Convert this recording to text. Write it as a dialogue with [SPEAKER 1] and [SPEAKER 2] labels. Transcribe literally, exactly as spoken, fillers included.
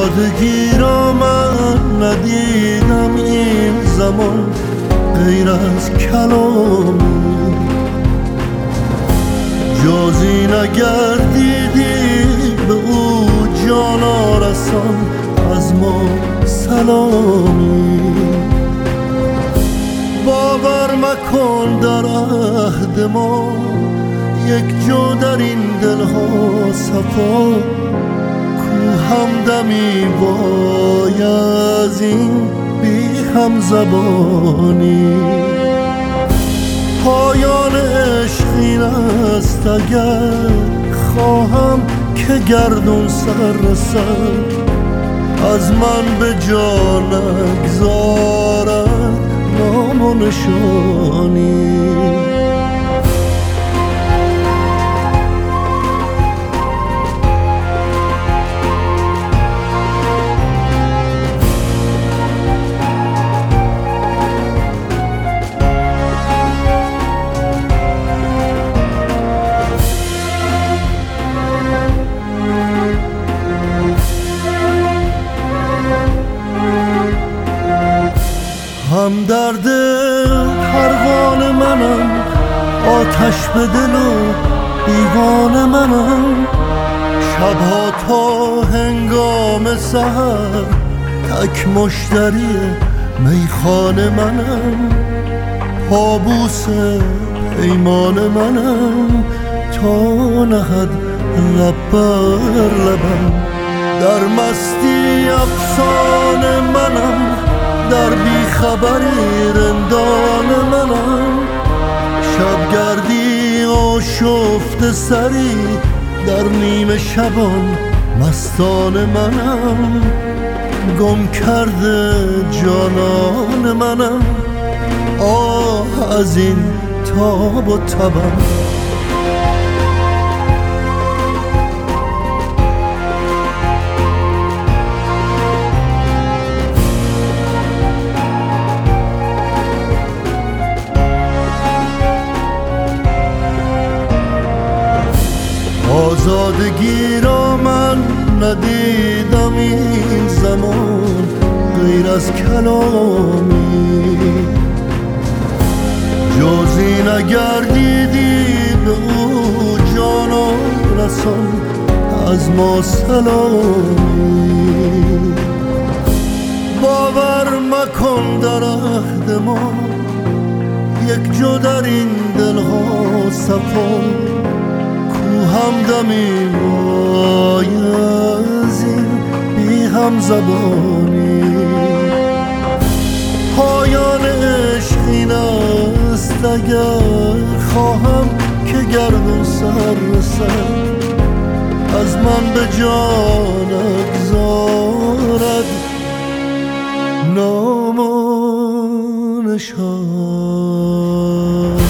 [SPEAKER 1] آزادگی را من ندیدم این زمان غیر از کلامی، جزی نگردیدی به او جانا رسان از ما سلامی. باور مکن در عهد ما یک جو در این دلها صفا، کو همدمی وای از این بی هم زبانی. پایان عشق این است اگر خواهم که گردون سر رسد، از من به جا نگذارد نام و نشانی. همدرد پروانه منم، آتش به دل و دیوانه منم. شبها تا هنگام سحر تک مشتری میخانه منم. پابوس پیمان منم تا نهد لب بر لبم. در مستی افسانه منم، در بیخبری رندان منم. شبگردی آشفته سری در نیمه شبان مستان منم. گم کرده جانان منم، آه از این تاب و تبم. آزادگی را من ندیدم این زمان غیر از کلامی، جزی نگردیدی به او جانا رسان از ما سلامی. باور مکن در عهد ما یک جو در این دلها صفا، همدمی وای از این بی هم زبانی. پایان عشق این است اگر خواهم که گردون سر رسد، از من به جان نگذارد نام و نشان.